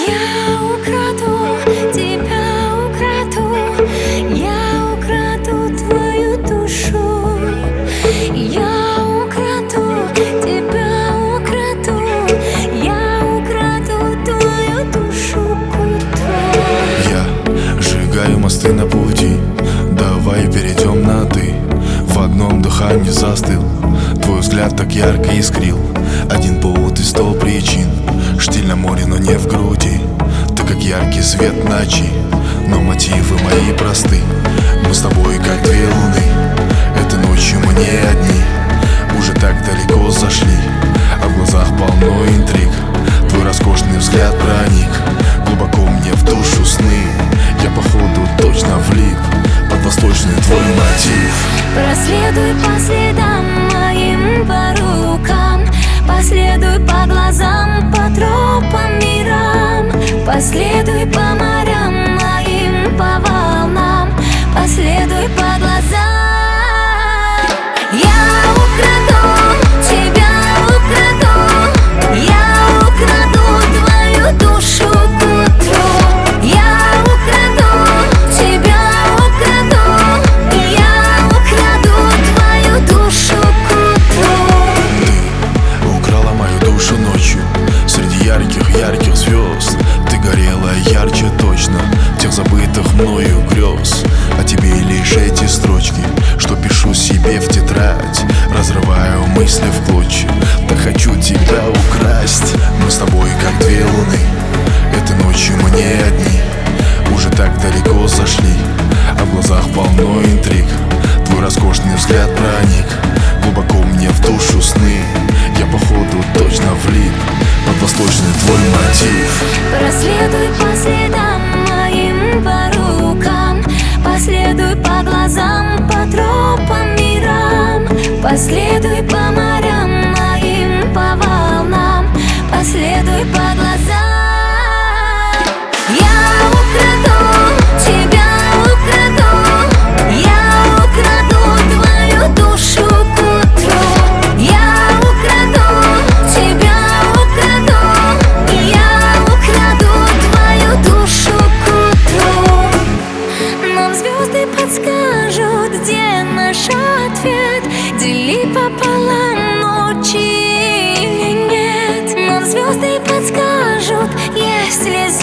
Я украду тебя, украду, я украду твою душу. Я украду тебя, украду, я украду твою душу к утру. Я сжигаю мосты на пути, давай перейдем на «ты». В одном дыхании застыл, твой взгляд так ярко искрил. Один повод и 100 причин, штиль на море, но не в груди. Ты как яркий свет ночи, но мотивы мои просты. Мы с тобой как две луны, этой ночью мы не одни. Уже так далеко зашли, а в глазах полно интриг. Твой роскошный взгляд проник глубоко мне в душу сны. Я походу точно влип под восточный твой мотив. Проследуй по следам моим, по рукам, последуй по глазам, по тропам мирам. Последуй по морям моим, по волнам, последуй по глазам. Я украду тебя, украду, я украду твою душу к утру. Я украду тебя, украду, я украду твою душу к утру. Ты украла мою душу ночью среди ярких звезд. Ты горела ярче точно тех забытых мною грез. А тебе лишь эти строчки, что пишу себе в тетрадь. Разрываю мысли в клочья, так хочу тебя украсть. Мы с тобой как две луны, этой ночью мы не одни. Уже так далеко зашли, а в глазах полно интриг. Твой роскошный взгляд проник глубоко мне в душу сны. Я походу точно влип под восточный твой мотив. Проследуй по следам моим, по рукам, последуй по глазам, по тропам мирам. Последуй по морям моим, по волнам, последуй по глазам. Я украду тебя, украду, я украду твою душу к утру. Я украду тебя, украду, я украду твою душу к утру. Нам звезды подскажут, где наш ответ. Дели пополам ночи или нет. Нам звезды подскажут, есть ли